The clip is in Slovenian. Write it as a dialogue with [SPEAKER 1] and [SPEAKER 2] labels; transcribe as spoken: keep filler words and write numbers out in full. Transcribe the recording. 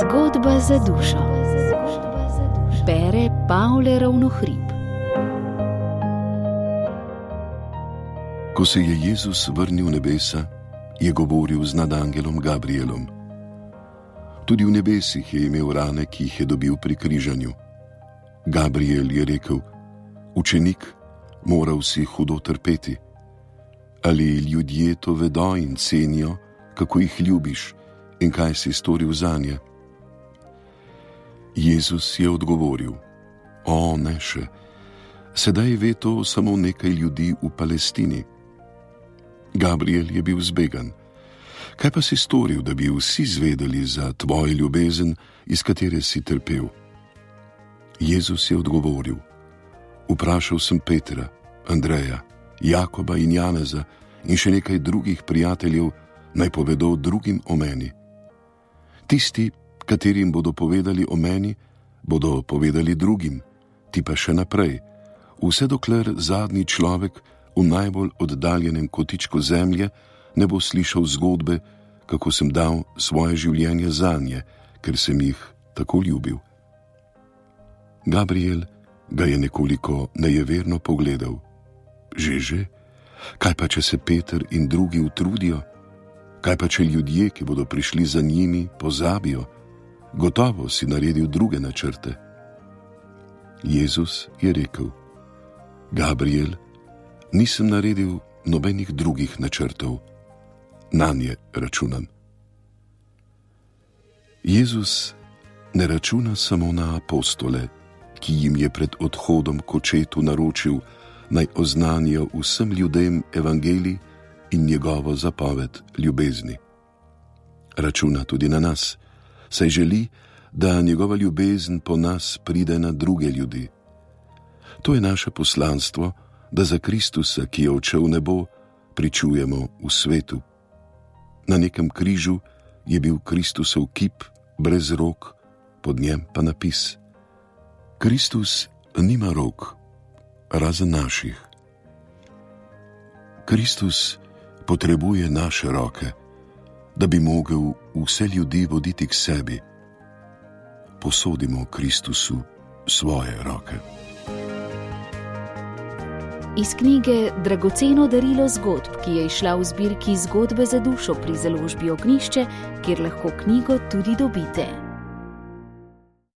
[SPEAKER 1] Zgodba za dušo. Bere Pavle Ravnohrib.
[SPEAKER 2] Ko se je Jezus vrnil v nebesa, je govoril z nadangelom Gabrielom. Tudi v nebesih je imel rane, ki jih je dobil pri križanju. Gabriel je rekel: učenik, moral si hudo trpeti. Ali ljudje to vedo in cenijo, kako jih ljubiš in kaj si storil zanje? Jezus je odgovoril: o, ne še, sedaj ve to samo nekaj ljudi v Palestini. Gabriel je bil zbegan. Kaj pa si storil, da bi vsi zvedeli za tvojo ljubezen, iz katere si trpel? Jezus je odgovoril: vprašal sem Petra, Andreja, Jakoba in Janeza in še nekaj drugih prijateljev, naj povedo drugim o meni. Tisti, katerim bodo povedali o meni, bodo povedali drugim, ti pa še naprej, vse dokler zadnji človek v najbolj oddaljenem kotičku zemlje ne bo slišal zgodbe, kako sem dal svoje življenje zanje, ker sem jih tako ljubil. Gabriel ga je nekoliko nejeverno pogledal. Že, že, kaj pa, če se Peter in drugi utrudijo? Kaj pa, če ljudje, ki bodo prišli za njimi, pozabijo? Gotovo si naredil druge načrte. Jezus je rekel: Gabriel, nisem naredil nobenih drugih načrtov, nanje računam. Jezus ne računa samo na apostole, ki jim je pred odhodom k očetu naročil, naj oznanijo vsem ljudem evangelij in njegovo zapoved ljubezni. Računa tudi na nas, saj želi, da njegova ljubezen po nas pride na druge ljudi. To je naše poslanstvo, da za Kristusa, ki je odšel v nebo, pričujemo v svetu. Na nekem križu je bil Kristusov kip brez rok, pod njem pa napis: Kristus nima rok, razen naših. Kristus potrebuje naše roke, da bi mogel vse ljudi voditi k sebi. Posodimo Kristusu svoje roke.
[SPEAKER 1] Iz knjige Dragoceno darilo zgodb, ki je izšla v zbirki Zgodbe za dušo pri založbi Ognjišče, kjer lahko knjigo tudi dobite.